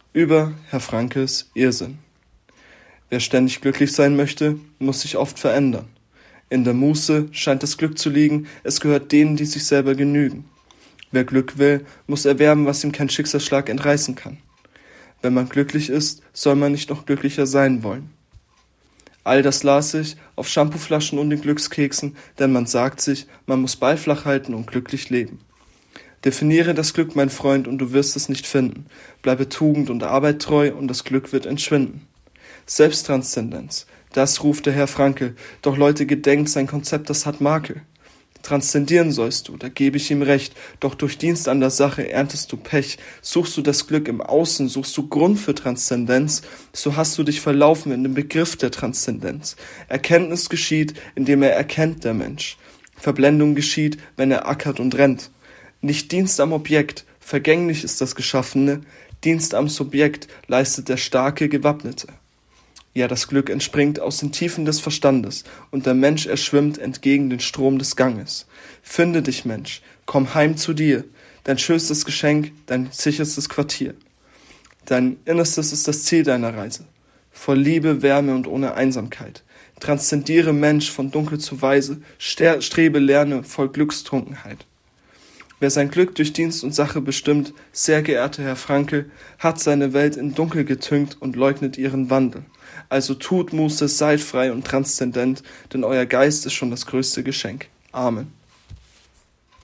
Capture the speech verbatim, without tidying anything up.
Über Herr Frankes Irrsinn. Wer ständig glücklich sein möchte, muss sich oft verändern. In der Muße scheint das Glück zu liegen, es gehört denen, die sich selber genügen. Wer Glück will, muss erwerben, was ihm kein Schicksalsschlag entreißen kann. Wenn man glücklich ist, soll man nicht noch glücklicher sein wollen. All das las ich auf Shampooflaschen und den Glückskeksen, denn man sagt sich, man muss Ball flach halten und glücklich leben. Definiere das Glück, mein Freund, und du wirst es nicht finden. Bleibe Tugend und Arbeit treu und das Glück wird entschwinden. Selbsttranszendenz, das ruft der Herr Franke, doch Leute, gedenkt, sein Konzept, das hat Makel. Transzendieren sollst du, da gebe ich ihm recht, doch durch Dienst an der Sache erntest du Pech. Suchst du das Glück im Außen, suchst du Grund für Transzendenz, so hast du dich verlaufen in dem Begriff der Transzendenz. Erkenntnis geschieht, indem er erkennt, der Mensch. Verblendung geschieht, wenn er ackert und rennt. Nicht Dienst am Objekt, vergänglich ist das Geschaffene, Dienst am Subjekt leistet der starke Gewappnete. Ja, das Glück entspringt aus den Tiefen des Verstandes, und der Mensch erschwimmt entgegen den Strom des Ganges. Finde dich, Mensch, komm heim zu dir, dein schönstes Geschenk, dein sicherstes Quartier. Dein Innerstes ist das Ziel deiner Reise, voll Liebe, Wärme und ohne Einsamkeit. Transzendiere, Mensch, von Dunkel zu Weise, strebe, lerne, voll Glückstrunkenheit. Wer sein Glück durch Dienst und Sache bestimmt, sehr geehrter Herr Franke, hat seine Welt in Dunkel getüncht und leugnet ihren Wandel. Also tut Muße, seid frei und transzendent, denn euer Geist ist schon das größte Geschenk. Amen.